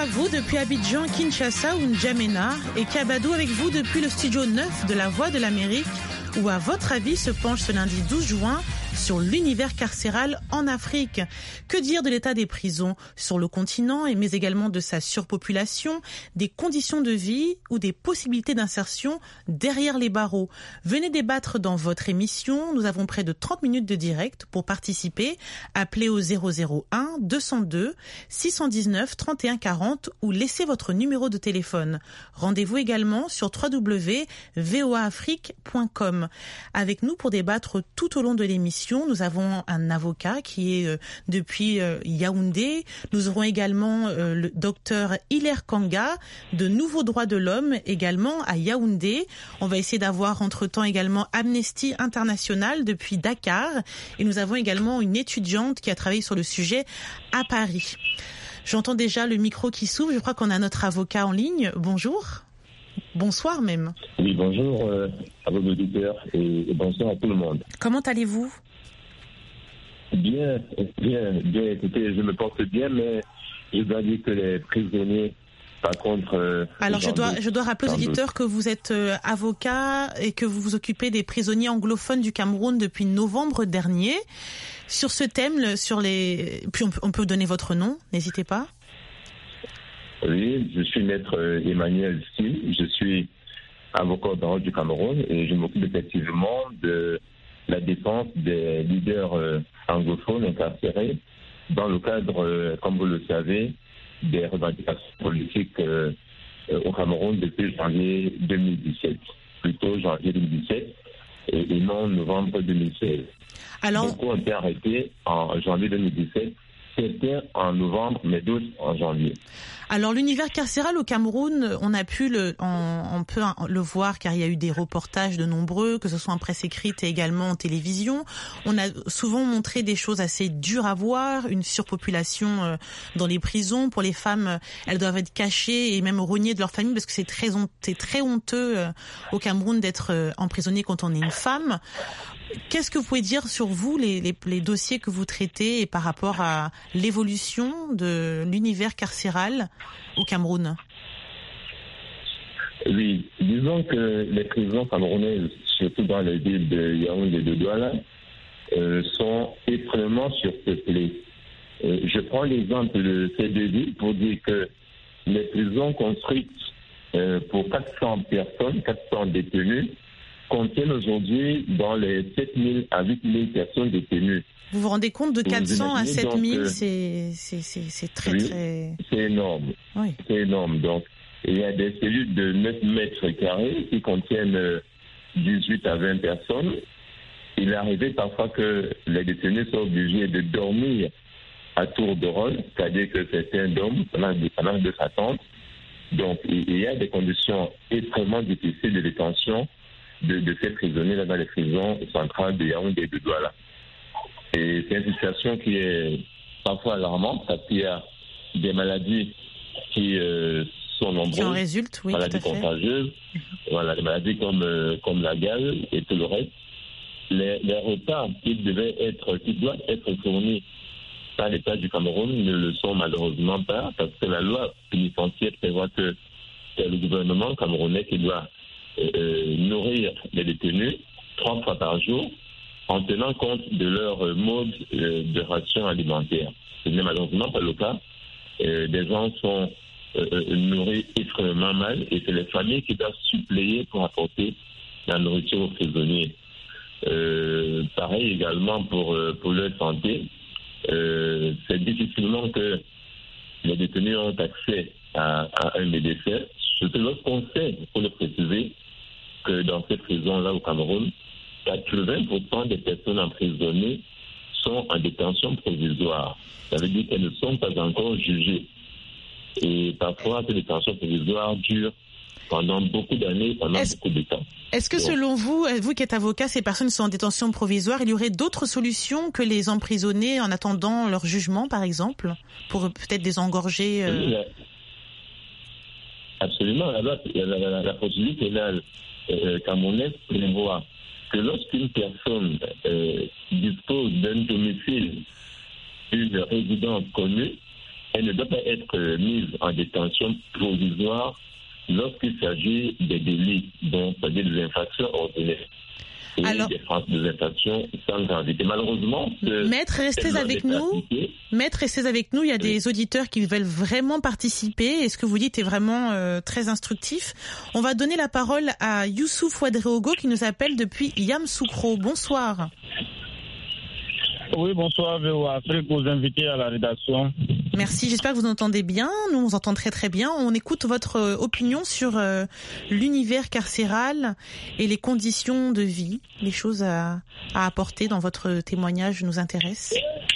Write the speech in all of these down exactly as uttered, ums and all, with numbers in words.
vous depuis Abidjan, Kinshasa ou N'Djamena et Kabadou avec vous depuis le studio neuf de la Voix de l'Amérique où à votre avis se penche ce lundi douze juin sur l'univers carcéral en Afrique. Que dire de l'état des prisons sur le continent, mais également de sa surpopulation, des conditions de vie ou des possibilités d'insertion derrière les barreaux? Venez débattre dans votre émission. Nous avons près de trente minutes de direct pour participer. Appelez au zéro zéro un deux zéro deux six un neuf trente et un quarante ou laissez votre numéro de téléphone. Rendez-vous également sur w w w point voa afrique point com. Avec nous pour débattre tout au long de l'émission, nous avons un avocat qui est euh, depuis euh, Yaoundé. Nous aurons également euh, le docteur Hilaire Kanga de Nouveaux Droits de l'Homme également à Yaoundé. On va essayer d'avoir entre-temps également Amnesty International depuis Dakar. Et nous avons également une étudiante qui a travaillé sur le sujet à Paris. J'entends déjà le micro qui s'ouvre. Je crois qu'on a notre avocat en ligne. Bonjour. Bonsoir même. Oui, bonjour euh, à vos auditeurs et, et bonsoir à tout le monde. Comment allez-vous ? Bien, bien, bien. Écoutez, je me porte bien, mais je dois dire que les prisonniers, par contre... Euh, Alors, je dois, je dois rappeler aux auditeurs que vous êtes euh, avocat et que vous vous occupez des prisonniers anglophones du Cameroun depuis novembre dernier. Sur ce thème, sur les... Puis on peut, on peut donner votre nom, n'hésitez pas. Oui, je suis maître Emmanuel Sim, je suis avocat au barreau du Cameroun et je m'occupe effectivement de la défense des leaders euh, anglophones incarcérés dans le cadre, euh, comme vous le savez, des revendications politiques euh, euh, au Cameroun depuis janvier deux mille dix-sept, plutôt janvier deux mille dix-sept et, et non novembre deux mille seize. Alors... Beaucoup ont été arrêtés en janvier deux mille dix-sept. C'était en novembre, mais d'autres en janvier. Alors l'univers carcéral au Cameroun, on a pu le, on, on peut le voir car il y a eu des reportages de nombreux, que ce soit en presse écrite et également en télévision. On a souvent montré des choses assez dures à voir, une surpopulation dans les prisons. Pour les femmes, elles doivent être cachées et même reniées de leur famille parce que c'est très, c'est très honteux au Cameroun d'être emprisonné quand on est une femme. Qu'est-ce que vous pouvez dire sur vous, les, les, les dossiers que vous traitez et par rapport à l'évolution de l'univers carcéral au Cameroun? Oui, disons que les prisons camerounaises, surtout dans les villes de Yaoundé et de Douala, euh, sont extrêmement surpeuplées. Euh, je prends l'exemple de ces deux villes pour dire que les prisons construites euh, pour quatre cents personnes, quatre cents détenus, contiennent aujourd'hui dans les sept mille à huit mille personnes détenues. Vous vous rendez compte de quatre cents à sept mille, donc, c'est, c'est, c'est, c'est très oui, très... C'est énorme. Oui. C'est énorme. Donc, il y a des cellules de neuf mètres carrés qui contiennent dix-huit à vingt personnes. Il est arrivé parfois que les détenus soient obligés de dormir à tour de rôle, c'est-à-dire que certains dorment pendant de s'attendre. Donc, il y a des conditions extrêmement difficiles de détention de, de ces prisonniers là dans les prisons centrales de Yaoundé et de Douala. Et c'est une situation qui est parfois alarmante parce qu'il y a des maladies qui euh, sont nombreuses, qui en résultent, oui, maladies tout à fait. contagieuses, voilà, des maladies comme, euh, comme la gale et tout le reste. Les, les repas qui devaient être, qui doivent être fournis par l'État du Cameroun ne le sont malheureusement pas parce que la loi pénitentiaire prévoit que c'est le gouvernement camerounais qui doit euh, nourrir les détenus trois fois par jour en tenant compte de leur mode euh, de ration alimentaire. Ce n'est malheureusement pas le cas. Euh, des gens sont euh, nourris extrêmement mal et c'est les familles qui doivent suppléer pour apporter la nourriture aux prisonniers. Euh, pareil également pour, euh, pour leur santé. Euh, c'est difficilement que les détenus ont accès à, à un médecin. Surtout lorsqu'on sait, il faut le préciser, que dans ces prisons-là au Cameroun, quatre-vingts pour cent des personnes emprisonnées sont en détention provisoire. Ça veut dire qu'elles ne sont pas encore jugées. Et parfois, ces détentions provisoires durent pendant beaucoup d'années, pendant est-ce, beaucoup de temps. Est-ce que Donc, selon vous, vous qui êtes avocat, ces personnes sont en détention provisoire, il y aurait d'autres solutions que les emprisonner en attendant leur jugement, par exemple, pour peut-être désengorger euh... oui, la... Absolument. La, la, la, la, la procédure pénale euh, camerounaise prévoit que lorsqu'une personne euh, dispose d'un domicile, une résidence connue, elle ne doit pas être mise en détention provisoire lorsqu'il s'agit des délits, donc c'est-à-dire des infractions ordinaires. Et Alors, des, des infractions sans gravité. Malheureusement, Maître, restez avec nous. Maître, restez avec nous. Il y a oui. des auditeurs qui veulent vraiment participer. Et ce que vous dites est vraiment euh, très instructif. On va donner la parole à Youssouf Ouedraogo qui nous appelle depuis Yamoussoukro. Bonsoir. Oui, bonsoir, V O Afrique, aux invités à la rédaction. Merci, j'espère que vous entendez bien. Nous, on vous entend très très bien. On écoute votre euh, opinion sur euh, l'univers carcéral et les conditions de vie. Les choses à, à apporter dans votre témoignage nous intéressent.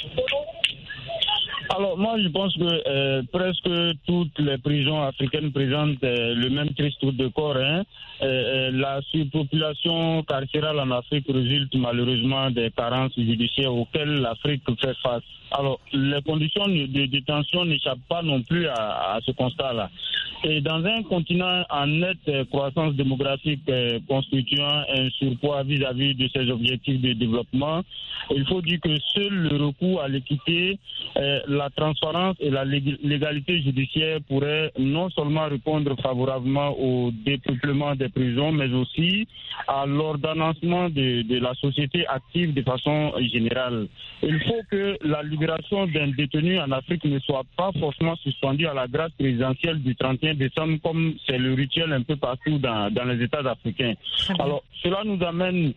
Alors moi je pense que euh, presque toutes les prisons africaines présentent euh, le même triste tour de corps. Hein. Euh, la surpopulation carcérale en Afrique résulte malheureusement des carences judiciaires auxquelles l'Afrique fait face. Alors les conditions de détention n'échappent pas non plus à, à ce constat-là. Et dans un continent en nette croissance démographique euh, constituant un surpoids vis-à-vis de ses objectifs de développement, il faut dire que seul le recours à l'équité, euh, la transparence et la légalité judiciaire pourraient non seulement répondre favorablement au dépeuplement des prisons, mais aussi à l'ordonnancement de, de la société active de façon générale. Il faut que la libération d'un détenu en Afrique ne soit pas forcément suspendue à la grâce présidentielle du trente et un décembre, comme c'est le rituel un peu partout dans, dans les États africains. Alors, cela nous amène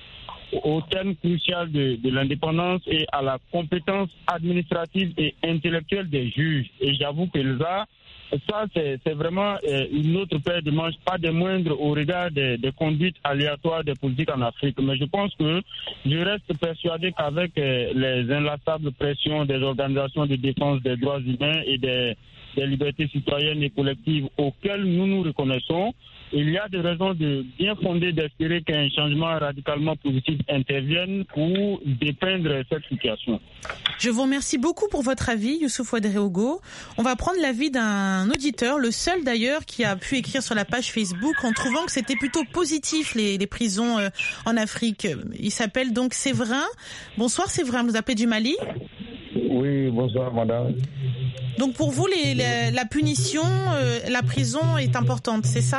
au thème crucial de, de l'indépendance et à la compétence administrative et intellectuelle des juges. Et j'avoue que ça, ça c'est, c'est vraiment euh, une autre paire de manches, pas des moindres au regard des, des conduites aléatoires des politiques en Afrique. Mais je pense que je reste persuadé qu'avec euh, les inlassables pressions des organisations de défense des droits humains et des, des libertés citoyennes et collectives auxquelles nous nous reconnaissons, il y a des raisons de bien fondées d'espérer qu'un changement radicalement positif intervienne pour dépeindre cette situation. Je vous remercie beaucoup pour votre avis, Youssouf Ouedraogo. On va prendre l'avis d'un auditeur, le seul d'ailleurs qui a pu écrire sur la page Facebook en trouvant que c'était plutôt positif les, les prisons euh, en Afrique. Il s'appelle donc Séverin. Bonsoir Séverin, vous appelez du Mali ? Oui, bonsoir madame. Donc pour vous, les, les, la punition, euh, la prison est importante, c'est ça ?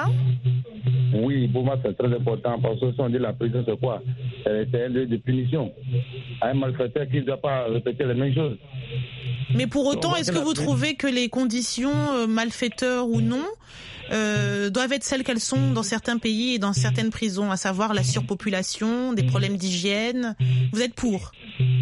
Oui, pour moi c'est très important parce que si on dit la prison c'est quoi ? C'est un lieu de punition. Un malfaiteur qui ne doit pas répéter les mêmes choses. Mais pour autant, est-ce que vous trouvez que les conditions, euh, malfaiteurs ou non, euh, doivent être celles qu'elles sont dans certains pays et dans certaines prisons, à savoir la surpopulation, des problèmes d'hygiène ? Vous êtes pour ?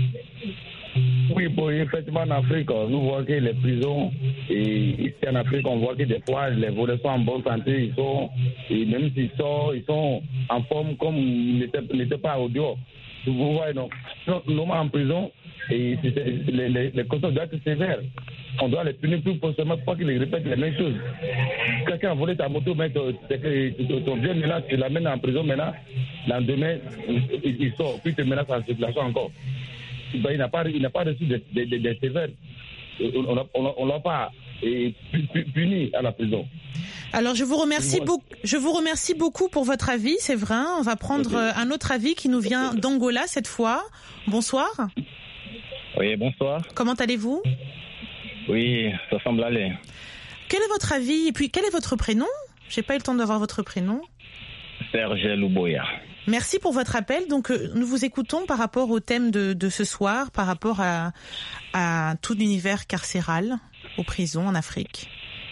Oui, bon, effectivement, en Afrique, nous voyons que les prisons, et ici en Afrique, on voit que des fois, les volets sont en bonne santé, ils sont, et même s'ils sortent, ils sont en forme comme ils n'étaient, n'étaient pas au dehors. Vous voyez, non, normalement en prison, et les, les, les conditions doivent être sévères. On doit les punir plus forcément pour qu'ils répètent les mêmes choses. Quelqu'un a volé ta moto, mais ton, ton bien maintenant, tu l'amènes en prison maintenant, le lendemain, il, il sort, puis tu te menaces en circulation encore. Ben, il n'a pas, il n'a pas reçu de, de, de, de sévères. On ne l'a pas et puni à la prison. Alors je vous remercie beaucoup. Je vous remercie beaucoup pour votre avis, c'est vrai. On va prendre okay. un autre avis qui nous vient d'Angola cette fois. Bonsoir. Oui, bonsoir. Comment allez-vous ? Oui, ça semble aller. Quel est votre avis et puis quel est votre prénom ? J'ai pas eu le temps d'avoir votre prénom. Serge Louboya. Merci pour votre appel. Donc, euh, nous vous écoutons par rapport au thème de, de ce soir, par rapport à, à tout l'univers carcéral aux prisons en Afrique.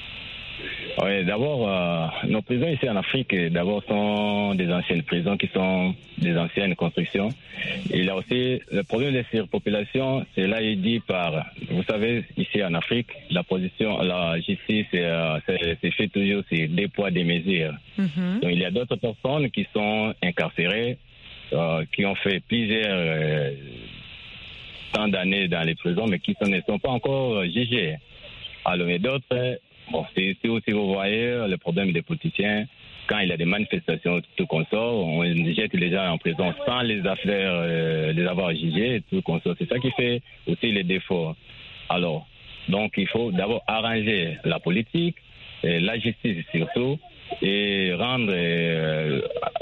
Oui, d'abord, euh, nos prisons ici en Afrique, d'abord, sont des anciennes prisons qui sont des anciennes constructions. Il y a aussi le problème de surpopulation, c'est là il dit par, vous savez, ici en Afrique, la position, la justice, c'est, euh, c'est, c'est fait toujours, c'est des poids, des mesures. Mm-hmm. Donc il y a d'autres personnes qui sont incarcérées, euh, qui ont fait plusieurs euh, temps d'années dans les prisons, mais qui ne sont pas encore jugées. Alors, mais d'autres, bon, c'est, c'est aussi, vous voyez, le problème des politiciens. Quand il y a des manifestations, tout qu'on sort, on jette les gens en prison sans les affaires, euh, les avoir jugés, tout qu'on sort. C'est ça qui fait aussi les défauts. Alors, donc il faut d'abord arranger la politique, et la justice surtout, et rendre, euh,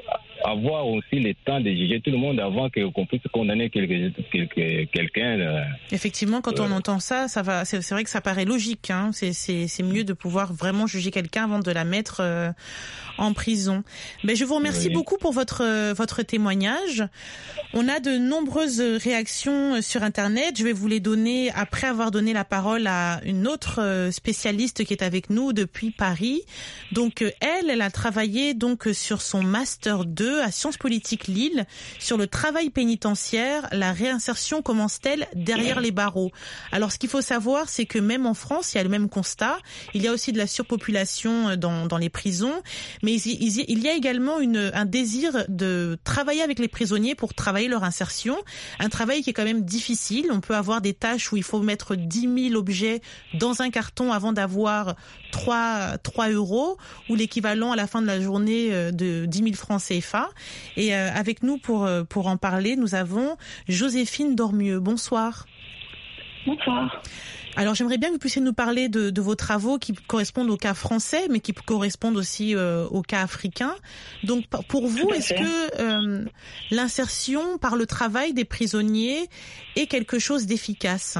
avoir aussi le temps de juger tout le monde avant que, qu'on puisse condamner quelque, quelque, quelqu'un. Euh, Effectivement, quand euh, on entend ça, ça va. C'est, c'est vrai que ça paraît logique. Hein. C'est, c'est, c'est mieux de pouvoir vraiment juger quelqu'un avant de la mettre euh, en prison. Mais je vous remercie oui. beaucoup pour votre euh, votre témoignage. On a de nombreuses réactions sur Internet. Je vais vous les donner après avoir donné la parole à une autre spécialiste qui est avec nous depuis Paris. Donc elle, elle a travaillé donc sur son master deux à Sciences Politiques Lille sur le travail pénitentiaire. La réinsertion commence-t-elle derrière les barreaux? Alors ce qu'il faut savoir, c'est que même en France, il y a le même constat. Il y a aussi de la surpopulation dans dans les prisons, mais il, il, il y a également une un désir de travailler avec les prisonniers pour travailler leur insertion, un travail qui est quand même difficile. On peut avoir des tâches où il faut mettre dix mille objets dans un carton avant d'avoir trois euros ou l'équivalent à la fin de la journée de dix mille francs C F A. Et avec nous pour, pour en parler, nous avons Joséphine Dormieux. Bonsoir. Bonsoir. Alors j'aimerais bien que vous puissiez nous parler de, de vos travaux qui correspondent au cas français, mais qui correspondent aussi euh, au cas africain. Donc pour vous, est-ce que euh, l'insertion par le travail des prisonniers est quelque chose d'efficace?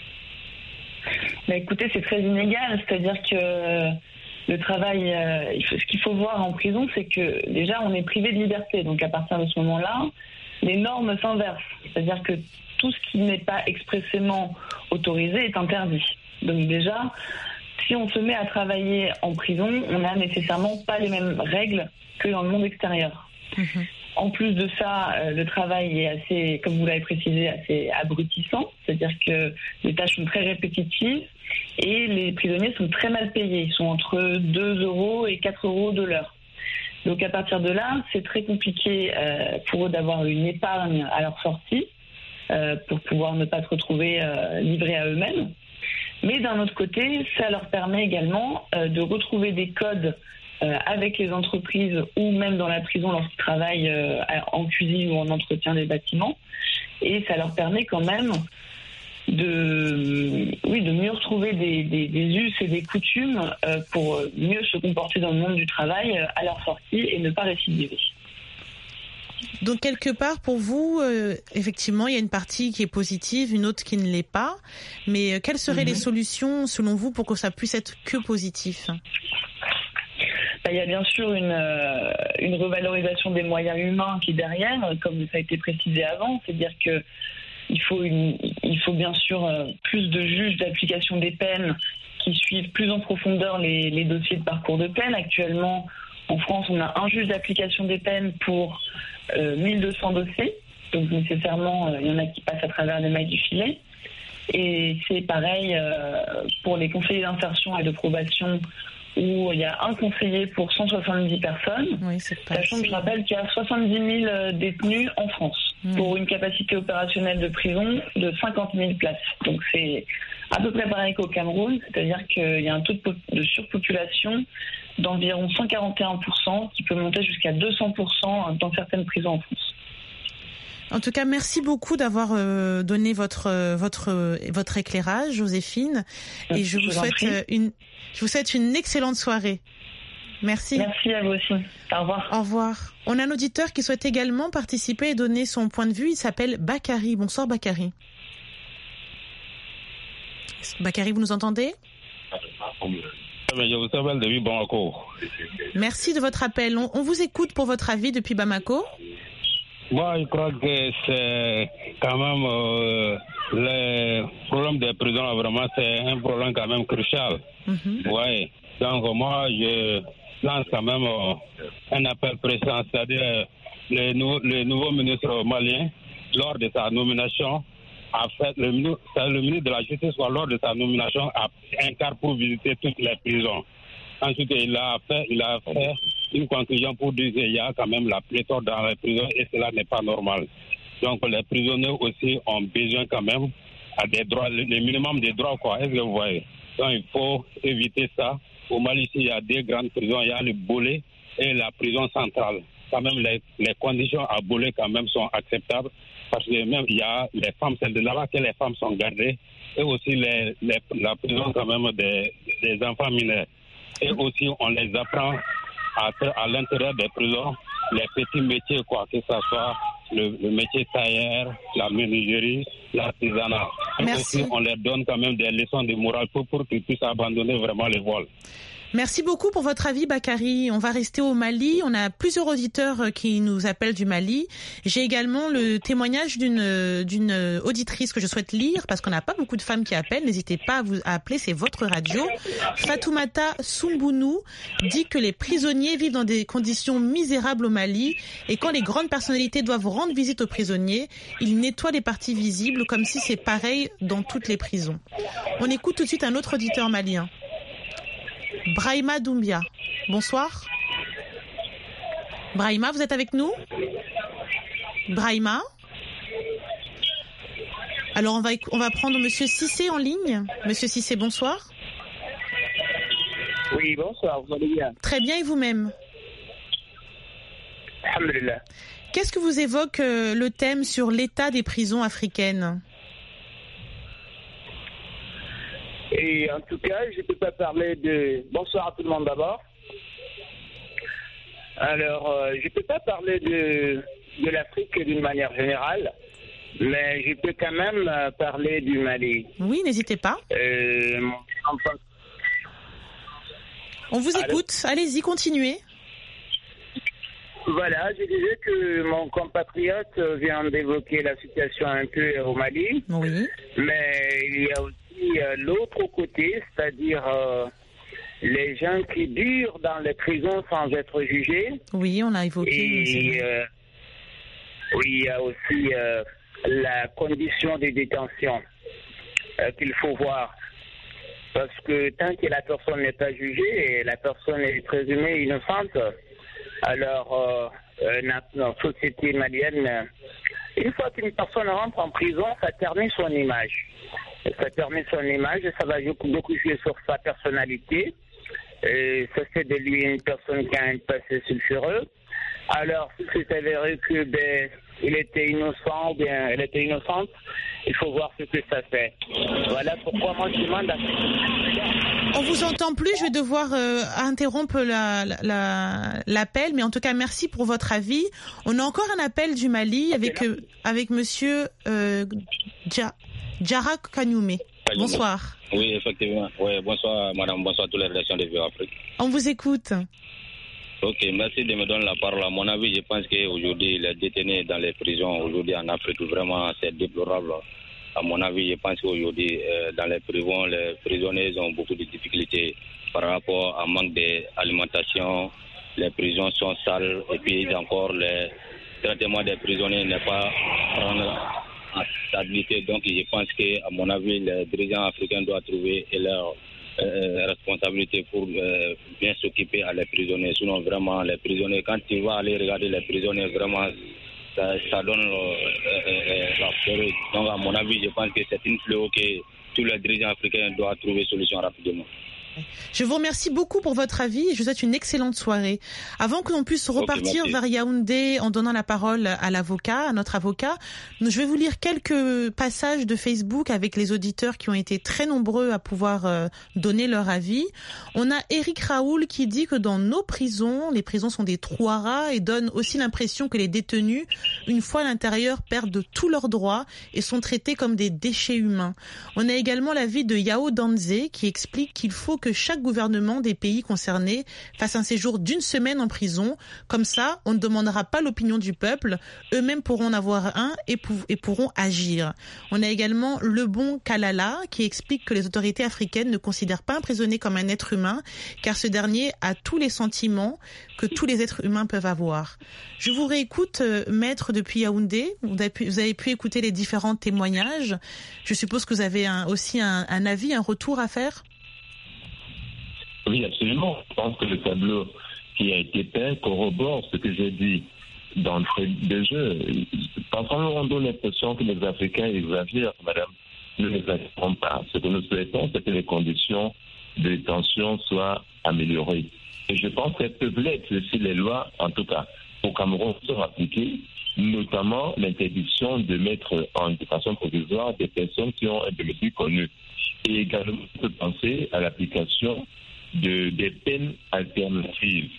Bah, écoutez, c'est très inégal, c'est-à-dire que le travail, euh, ce qu'il faut voir en prison, c'est que déjà on est privé de liberté, donc à partir de ce moment-là, les normes s'inversent, c'est-à-dire que tout ce qui n'est pas expressément autorisé est interdit. Donc déjà, si on se met à travailler en prison, on n'a nécessairement pas les mêmes règles que dans le monde extérieur. Mmh. En plus de ça, le travail est assez, comme vous l'avez précisé, assez abrutissant, c'est-à-dire que les tâches sont très répétitives et les prisonniers sont très mal payés. Ils sont entre deux euros et quatre euros de l'heure. Donc à partir de là, c'est très compliqué pour eux d'avoir une épargne à leur sortie, Euh, pour pouvoir ne pas se retrouver euh, livrés à eux-mêmes. Mais d'un autre côté, ça leur permet également euh, de retrouver des codes euh, avec les entreprises ou même dans la prison lorsqu'ils travaillent euh, en cuisine ou en entretien des bâtiments. Et ça leur permet quand même de, oui, de mieux retrouver des, des, des us et des coutumes euh, pour mieux se comporter dans le monde du travail euh, à leur sortie et ne pas récidiver. Donc quelque part pour vous, euh, effectivement, il y a une partie qui est positive, une autre qui ne l'est pas. Mais euh, quelles seraient mm-hmm. les solutions selon vous pour que ça puisse être que positif? Ben, il y a bien sûr une, euh, une revalorisation des moyens humains qui est derrière, comme ça a été précisé avant. C'est-à-dire que il faut, une, il faut bien sûr euh, plus de juges d'application des peines qui suivent plus en profondeur les, les dossiers de parcours de peine. Actuellement, en France, on a un juge d'application des peines pour euh, mille deux cents dossiers. Donc nécessairement, euh, il y en a qui passent à travers les mailles du filet. Et c'est pareil euh, pour les conseillers d'insertion et de probation où il y a un conseiller pour cent soixante-dix personnes. Oui, c'est pas sachant que je rappelle qu'il y a soixante-dix mille détenus en France mmh. pour une capacité opérationnelle de prison de cinquante mille places. Donc c'est à peu près pareil qu'au Cameroun, c'est-à-dire qu'il y a un taux de surpopulation d'environ cent quarante et un pour cent qui peut monter jusqu'à deux cents pour cent dans certaines prisons en France. En tout cas, merci beaucoup d'avoir euh, donné votre euh, votre euh, votre éclairage, Joséphine, et je, je vous souhaite euh, une je vous souhaite une excellente soirée. Merci. Merci à vous aussi. Au revoir. Au revoir. On a un auditeur qui souhaite également participer et donner son point de vue. Il s'appelle Bakary. Bonsoir Bakary. Bakary, vous nous entendez? Je vous appelle depuis Bamako. Merci de votre appel. On, on vous écoute pour votre avis depuis Bamako. Moi, je crois que c'est quand même euh, le problème des prisons, vraiment, c'est un problème quand même crucial. Mm-hmm. Ouais. Donc, moi, je lance quand même euh, un appel pressant, c'est-à-dire le, nou- le nouveau ministre malien, lors de sa nomination, a fait, le, le ministre de la Justice, lors de sa nomination, a un quart pour visiter toutes les prisons. Ensuite, il a fait, il a fait une conclusion pour dire qu'il y a quand même la pléthore dans les prisons et cela n'est pas normal. Donc, les prisonniers aussi ont besoin quand même à des droits, le minimum des droits, quoi. Est-ce que vous voyez? Donc, il faut éviter ça. Au Mali, ici, il y a deux grandes prisons. Il y a le Bolé et la prison centrale. Quand même, les, les conditions à Bolé, quand même, sont acceptables parce que même, il y a les femmes, c'est de là-bas que les femmes sont gardées et aussi les, les, la prison, quand même, des, des enfants mineurs. Et aussi, on les apprend à, à l'intérieur des prisons les petits métiers, quoi, que ce soit le, le métier tailleur, la menuiserie, l'artisanat. Merci. Aussi, on leur donne quand même des leçons de morale pour, pour qu'ils puissent abandonner vraiment les vols. Merci beaucoup pour votre avis, Bakary. On va rester au Mali. On a plusieurs auditeurs qui nous appellent du Mali. J'ai également le témoignage d'une d'une auditrice que je souhaite lire parce qu'on n'a pas beaucoup de femmes qui appellent. N'hésitez pas à vous à appeler, c'est votre radio. Fatoumata Soumbounou dit que les prisonniers vivent dans des conditions misérables au Mali et quand les grandes personnalités doivent rendre visite aux prisonniers, ils nettoient les parties visibles comme si c'est pareil dans toutes les prisons. On écoute tout de suite un autre auditeur malien. Brahima Doumbia, bonsoir. Brahima, vous êtes avec nous? Brahima? Alors on va, on va prendre Monsieur Cissé en ligne. Monsieur Cissé, bonsoir. Oui, bonsoir, vous allez bien? Très bien, et vous-même? Alhamdulillah. Qu'est-ce que vous évoque euh, le thème sur l'état des prisons africaines? Et en tout cas, je ne peux pas parler de... Bonsoir à tout le monde d'abord. Alors, euh, je ne peux pas parler de, de l'Afrique d'une manière générale, mais je peux quand même euh, parler du Mali. Oui, n'hésitez pas. Euh, enfin... On vous écoute. Allô? Allez-y, continuez. Voilà, je disais que mon compatriote vient d'évoquer la situation un peu au Mali. Oui. Mais il y a aussi l'autre côté, c'est-à-dire euh, les gens qui durent dans les prisons sans être jugés. Oui, on l'a évoqué. Et, euh, oui, il y a aussi euh, la condition de détention euh, qu'il faut voir. Parce que tant que la personne n'est pas jugée et la personne est présumée innocente, alors euh, notre société malienne, une fois qu'une personne rentre en prison, ça ternit son image. Ça permet son image, ça va beaucoup jouer sur sa personnalité. Et ça fait de lui une personne qui a un passé sulfureux. Alors, si c'est avéré que ben, il était innocent, bien, elle était innocente, il faut voir ce que ça fait. Voilà pourquoi moi je demande à... On vous entend plus, je vais devoir euh, interrompre la, la, l'appel, mais en tout cas merci pour votre avis. On a encore un appel du Mali avec, euh, avec monsieur euh, Dja. Djara Kanyoumé. Bonsoir. Oui, effectivement. Oui, bonsoir, madame. Bonsoir à toutes les rédactions de V O Afrique. On vous écoute. Ok, merci de me donner la parole. À mon avis, je pense qu'aujourd'hui, les détenus dans les prisons, aujourd'hui en Afrique, vraiment, c'est déplorable. À mon avis, je pense qu'aujourd'hui, euh, dans les prisons, les prisonniers ont beaucoup de difficultés par rapport à manque d'alimentation. Les prisons sont sales et puis encore, le traitement des prisonniers n'est pas prendre en stabilité. Donc, je pense qu'à mon avis, les dirigeants africains doivent trouver leur euh, responsabilité pour euh, bien s'occuper à les prisonniers. Sinon, vraiment, les prisonniers, quand tu vas aller regarder les prisonniers, vraiment, ça, ça donne euh, euh, la peur. Donc, à mon avis, je pense que c'est une fléau que tous les dirigeants africains doivent trouver solution rapidement. Je vous remercie beaucoup pour votre avis et je vous souhaite une excellente soirée. Avant que l'on puisse repartir okay, vers Yaoundé en donnant la parole à l'avocat, à notre avocat, je vais vous lire quelques passages de Facebook avec les auditeurs qui ont été très nombreux à pouvoir euh, donner leur avis. On a Eric Raoul qui dit que dans nos prisons, les prisons sont des trous à rats et donnent aussi l'impression que les détenus, une fois à l'intérieur, perdent tous leurs droits et sont traités comme des déchets humains. On a également l'avis de Yao Danze qui explique qu'il faut que que chaque gouvernement des pays concernés fasse un séjour d'une semaine en prison. Comme ça, on ne demandera pas l'opinion du peuple. Eux-mêmes pourront en avoir un et, pou- et pourront agir. On a également Le Bon Kalala qui explique que les autorités africaines ne considèrent pas un prisonnier comme un être humain car ce dernier a tous les sentiments que tous les êtres humains peuvent avoir. Je vous réécoute, euh, maître, depuis Yaoundé. Vous avez, pu, vous avez pu écouter les différents témoignages. Je suppose que vous avez un, aussi un, un avis, un retour à faire. Oui, absolument. Je pense que le tableau qui a été peint corrobore ce que j'ai dit d'entrée de jeu. Parfois, on donne l'impression que les Africains exagèrent, madame. Nous ne l'exagérons pas. Ce que nous souhaitons, c'est que les conditions de détention soient améliorées. Et je pense qu'elles peuvent l'être si les lois, en tout cas, au Cameroun, sont appliquées, notamment l'interdiction de mettre en détention provisoire des personnes qui ont un domicile connu. Et également, on peut penser à l'application De, des peines alternatives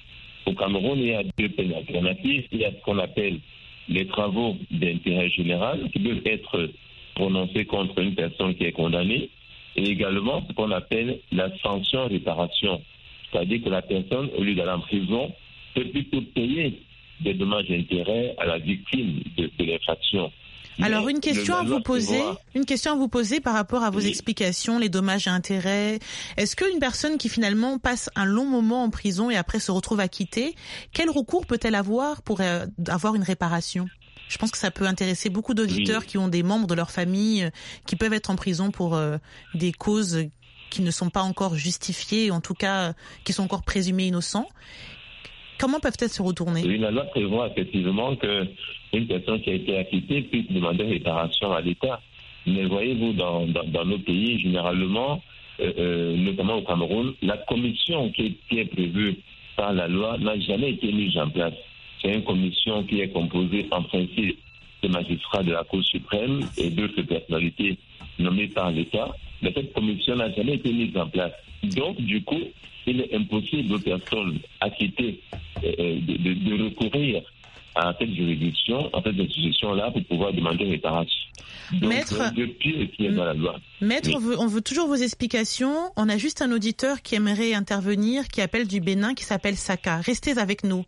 Au Cameroun, il y a deux peines alternatives. Il y a ce qu'on appelle les travaux d'intérêt général qui peuvent être prononcés contre une personne qui est condamnée, et également ce qu'on appelle la sanction-réparation. C'est-à-dire que la personne, au lieu d'aller en prison, peut plutôt payer des dommages et intérêts à la victime de, de l'infraction. Alors une question à vous poser, prévoit... une question à vous poser par rapport à vos oui. explications, les dommages et intérêts. Est-ce qu'une personne qui finalement passe un long moment en prison et après se retrouve acquittée, quel recours peut-elle avoir pour euh, avoir une réparation ? Je pense que ça peut intéresser beaucoup d'auditeurs oui. qui ont des membres de leur famille euh, qui peuvent être en prison pour euh, des causes qui ne sont pas encore justifiées, en tout cas euh, qui sont encore présumés innocents. Comment peuvent-elles se retourner ? Oui, la loi prévoit effectivement qu'une personne qui a été acquittée puisse demander réparation à l'État. Mais voyez-vous, dans, dans, dans nos pays, généralement, euh, euh, notamment au Cameroun, la commission qui est, qui est prévue par la loi n'a jamais été mise en place. C'est une commission qui est composée en principe de magistrats de la Cour suprême et d'autres personnalités nommées par l'État. Mais cette commission n'a jamais été mise en place. Donc, du coup, il est impossible aux personnes acquittées euh, de, de, de recourir à cette juridiction, à cette institution-là, pour pouvoir demander réparation. Donc, Maître, depuis qui est dans la loi. Maître, oui. on, veut, on veut toujours vos explications. On a juste un auditeur qui aimerait intervenir, qui appelle du Bénin, qui s'appelle Saka. Restez avec nous.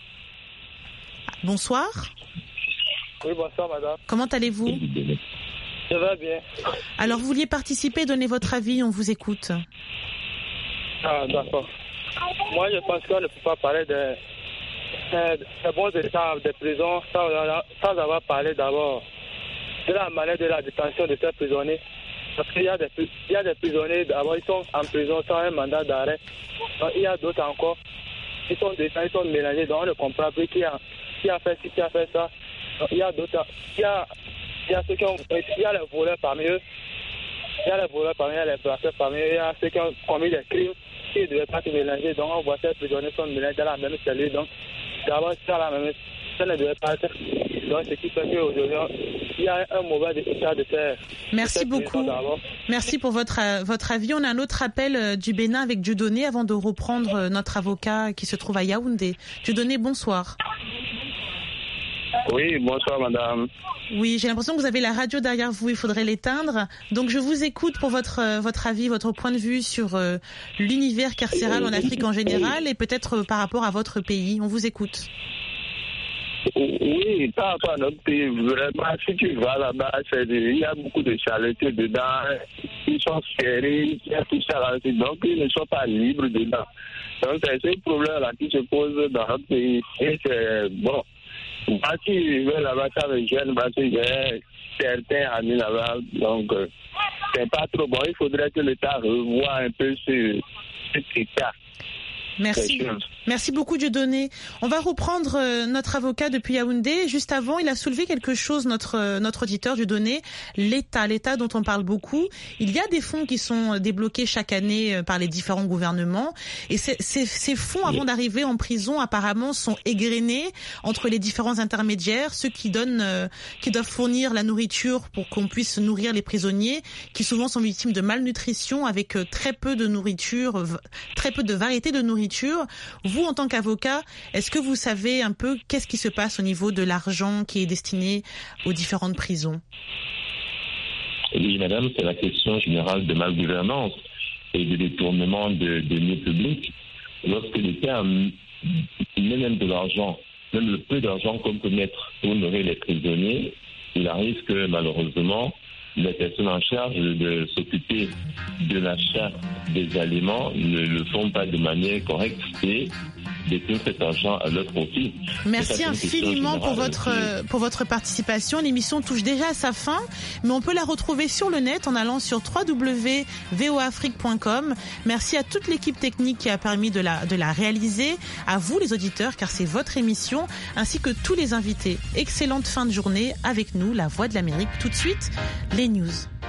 Bonsoir. Oui, bonsoir, madame. Comment allez-vous ? Ça va bien. Alors, vous vouliez participer, donner votre avis, on vous écoute. Ah, d'accord. Moi, je pense qu'on ne peut pas parler de, de, de bons états de prison sans, sans avoir parlé d'abord de la manière de la détention de ces prisonniers. Parce qu'il y a des, il y a des prisonniers, d'abord, ils sont en prison sans un mandat d'arrêt. Donc, il y a d'autres encore. Ils sont détenus, ils sont mélangés, donc on ne comprend plus qui a, qui a fait ci, qui a fait ça. Donc, il y a d'autres. Il y a, il y a ceux qui ont. Il y a les voleurs parmi eux. Il y a les voleurs parmi eux, les brasseurs parmi eux. Il y a ceux qui ont commis des crimes qui ne devaient pas se mélanger. Donc, on voit ces prisonniers sont mélangés dans la même cellule. Donc, d'abord, c'est la même. Ça ne devait pas être. Donc, ce qui fait qu'aujourd'hui, il y a un mauvais état de terre. Merci beaucoup. Merci pour votre, votre avis. On a un autre appel du Bénin avec Dieudonné avant de reprendre notre avocat qui se trouve à Yaoundé. Dieudonné, bonsoir. Oui, bonsoir madame. Oui, j'ai l'impression que vous avez la radio derrière vous, il faudrait l'éteindre. Donc je vous écoute pour votre votre avis, votre point de vue sur euh, l'univers carcéral en Afrique en général et peut-être euh, par rapport à votre pays. On vous écoute. Oui, par rapport à notre pays, vraiment, si tu vas là-bas, c'est de, il y a beaucoup de saleté dedans. Ils sont serrés, il y a tout ça là-dessus, donc ils ne sont pas libres dedans. Donc c'est ce problème-là qui se pose dans notre pays. Et c'est bon. Moi, si je vais là-bas, ça me gêne parce que j'ai certains amis là-bas. Donc, euh, c'est pas trop bon. Il faudrait que l'État revoie un peu ce, cet état. Merci. Merci beaucoup Dieudonné. On va reprendre euh, notre avocat depuis Yaoundé. Juste avant, il a soulevé quelque chose, notre euh, notre auditeur Dieudonné, l'État, l'État dont on parle beaucoup. Il y a des fonds qui sont débloqués chaque année euh, par les différents gouvernements. Et ces, ces, ces fonds, avant d'arriver en prison, apparemment, sont égrenés entre les différents intermédiaires, ceux qui donnent, euh, qui doivent fournir la nourriture pour qu'on puisse nourrir les prisonniers, qui souvent sont victimes de malnutrition avec euh, très peu de nourriture, v- très peu de variété de nourriture. Vous, en tant qu'avocat, est-ce que vous savez un peu qu'est-ce qui se passe au niveau de l'argent qui est destiné aux différentes prisons ? Oui, madame, c'est la question générale de malgouvernance et de détournement de deniers publics. Lorsque l'État met même de l'argent, même le peu d'argent qu'on peut mettre pour nourrir les prisonniers, il arrive que malheureusement, les personnes en charge de s'occuper de l'achat des aliments ne le font pas de manière correcte et détournent cet argent à leur profit. Merci infiniment pour votre, pour votre participation. L'émission touche déjà à sa fin, mais on peut la retrouver sur le net en allant sur w w w point v o afrique point com. Merci à toute l'équipe technique qui a permis de la, de la réaliser, à vous les auditeurs, car c'est votre émission, ainsi que tous les invités. Excellente fin de journée avec nous, La Voix de l'Amérique. Tout de suite, les news.